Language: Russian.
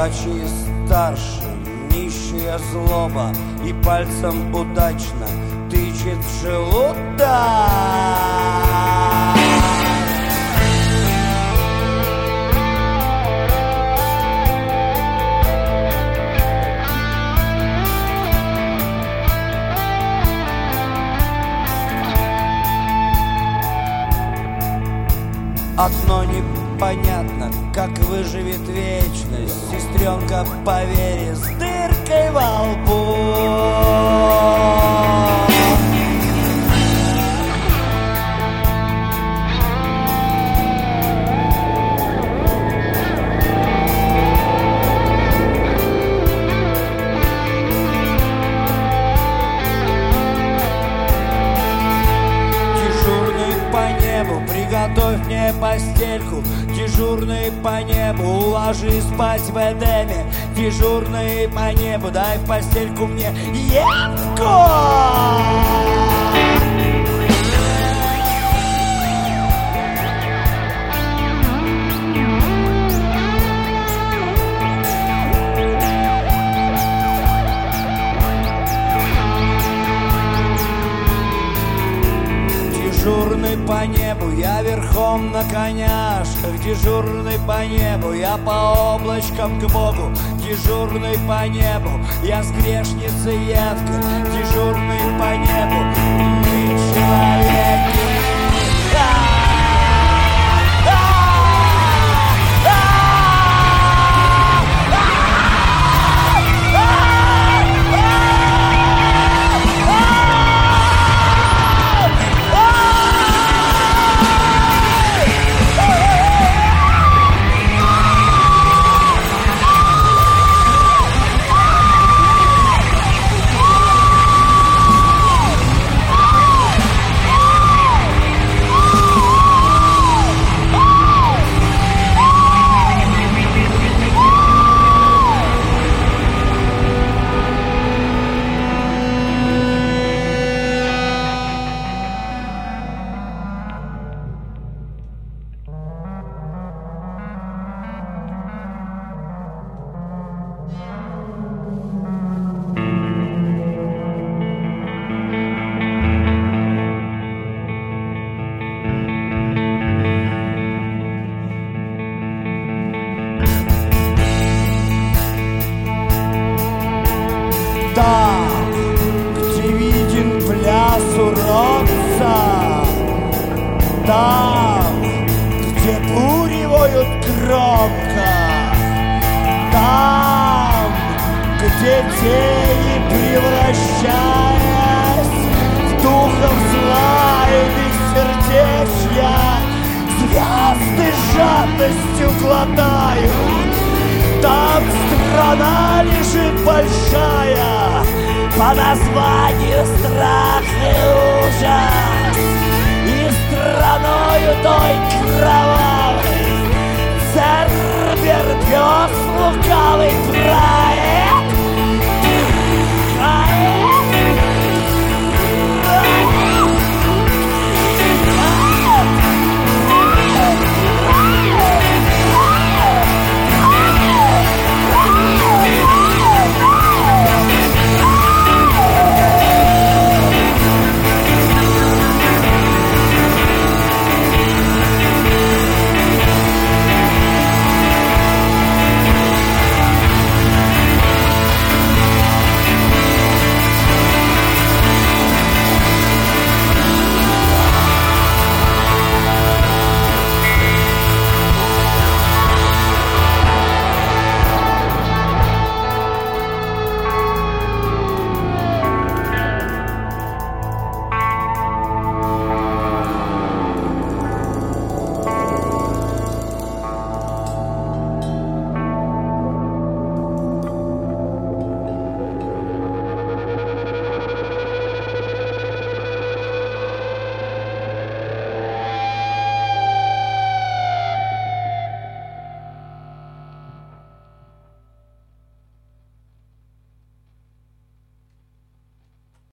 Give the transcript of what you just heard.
богаче и старше, нищая злоба и пальцем удачно тычет в желудок. Одно непонятно, как выживет вечность сестренка по вере с дыркой во лбу. Приготовь мне постельку, дежурный по небу, уложи спать в Эдеме, дежурный по небу, дай в постельку мне Евку! Дежурный по небу, я верхом на коняшках. Дежурный по небу, я по облачкам к Богу. Дежурный по небу, я с грешницей Евкой. Дежурный по небу, мы человеки. Там, где виден пляс уродца, там, где бури воют громко, там, где тени, превращаясь в духов зла и бессердечья, звезды с жадностью глотают. Там страна лежит большая, по названию страх и ужас, и страною той кровавой Цербер, пес лукавый правит.